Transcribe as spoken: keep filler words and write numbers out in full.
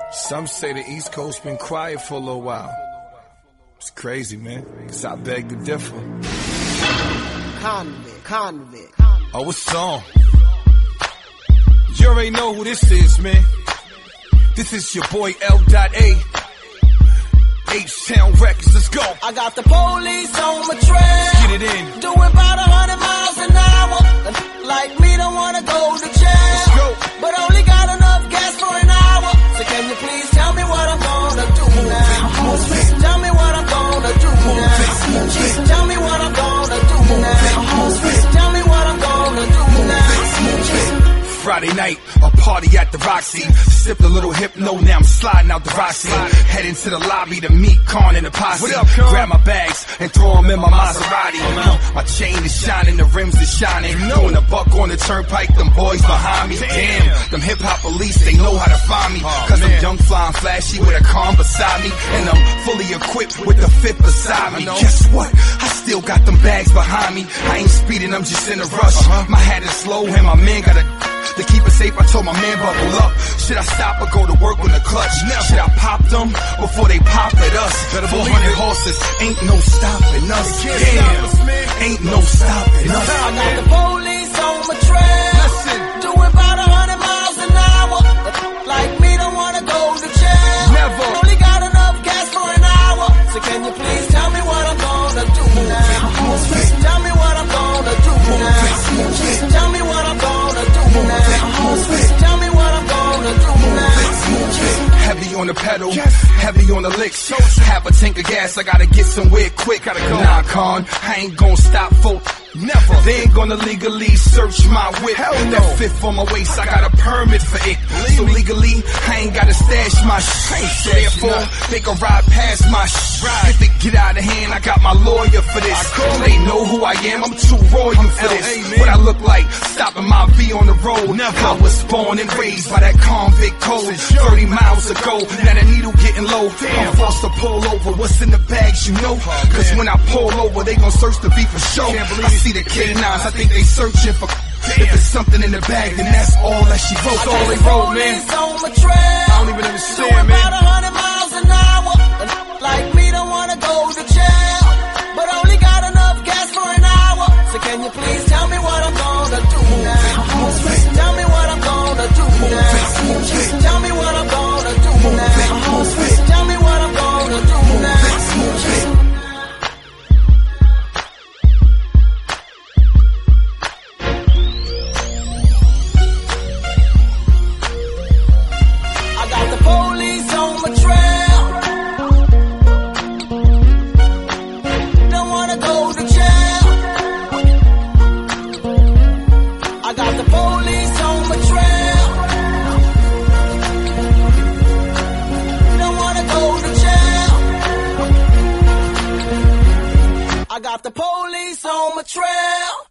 Some say the East Coast been quiet for a little while. It's crazy, man, cause I beg to differ. Convict, convict. Oh, what's on? You already know who this is, man. This is your boy L A. H-Town Records, let's go. I got the police on my trail. Get it in. Doing about a hundred miles an hour. Like me don't wanna go to jail. Let's go. But only got enough gas for an hour. So can you please tell me what I'm gonna do now? Tell me what I'm gonna do now. Tell me what I'm gonna do now. Tell me what I'm gonna do now. Friday night, a party at the Roxy. Sipped a little Hypno, now I'm sliding out the Roxy. Heading to the lobby to meet Khan and the posse. What up, Khan? Grab my bags and throw them in my Maserati. Uh, my chain is shining, the rims is shining. Throwing a buck on the turnpike, them boys behind me. Damn, them hip-hop police, they know how to find me. Cause I'm young, fly, and flashy with a Khan beside me. And I'm fully equipped with the fifth beside me. Guess what? I still got them bags behind me. I ain't speeding, I'm just in a rush. My hat is slow and my man got a... To keep it safe, I told my man buckle up. Should I stop or go to work on the clutch? Should I pop them before they pop at us? four hundred horses, ain't no stopping us. Damn, ain't no stopping us. I got the police on my trail. Doing about a hundred miles an hour. Like me don't wanna go to jail. Never. Only got enough gas for an hour. So can you please tell me what I'm gonna do now? Tell me what I'm gonna do now. Tell me what I'm gonna do now. Tell me what I'm gonna do now. Heavy on the pedal, heavy on the licks. Have a tank of gas, I gotta get somewhere quick. Gotta go. Nah, Con, I ain't gonna stop, folk. Never. They ain't gonna legally search my whip. Hell no. That fifth on my waist, I got a permit for it. So legally, I ain't gotta stash my shit. So therefore, they can ride past my shit. If it get out of hand, I got my lawyer for this. They know who I am, I'm too royal for this. What I look like, stopping my V on the road. I was born and raised by that convict code. thirty miles ago, now the needle getting low. I'm forced to pull over, what's in the bags, you know? Cause when I pull over, they gon' search the V for show. I see the K nines, I think they searching for. If it's something in the bag, then that's all that she wrote. That's all they wrote, man. On my trail. I don't even understand, man. About a hundred miles an hour. Like me don't wanna go to jail. But only got enough gas for an hour. So can you please tell me what I'm gonna do now? Tell me what I'm gonna do now. Tell me what I'm gonna do now. Tell me what I'm gonna do now. Police on my trail. Don't wanna go to jail. I got the police on my trail. Don't wanna go to jail. I got the police on my trail.